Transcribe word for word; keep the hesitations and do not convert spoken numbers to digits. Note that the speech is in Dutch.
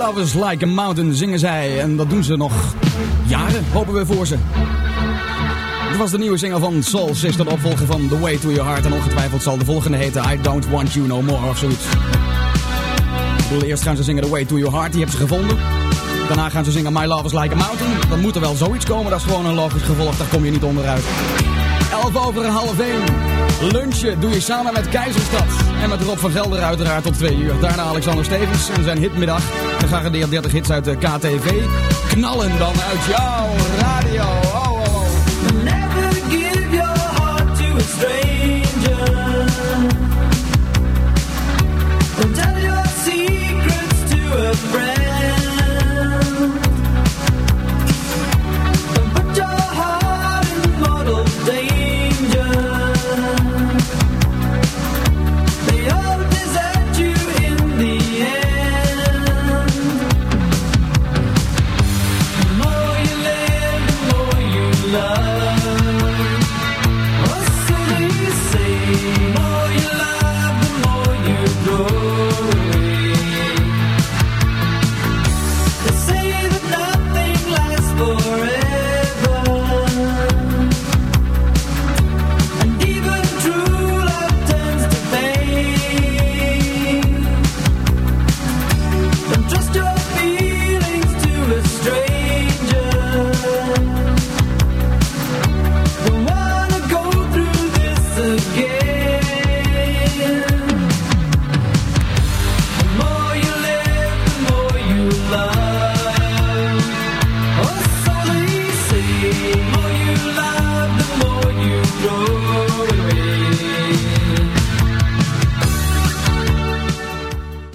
Love is Like a Mountain zingen zij. En dat doen ze nog jaren, hopen we voor ze. Dit was de nieuwe single van Soul Sister, de opvolger van The Way to Your Heart. En ongetwijfeld zal de volgende heten I Don't Want You No More of zoiets. Ik bedoel, eerst gaan ze zingen The Way to Your Heart, die hebben ze gevonden. Daarna gaan ze zingen My Love is Like a Mountain. Dan moet er wel zoiets komen, dat is gewoon een logisch gevolg, daar kom je niet onderuit. Elf over een half één. Lunchen doe je samen met Keizerstad. En met Rob van Gelder uiteraard tot twee uur. Daarna Alexander Stevens en zijn hitmiddag. Gegarandeerd dertig hits uit de K T V. Knallen dan uit jouw radio.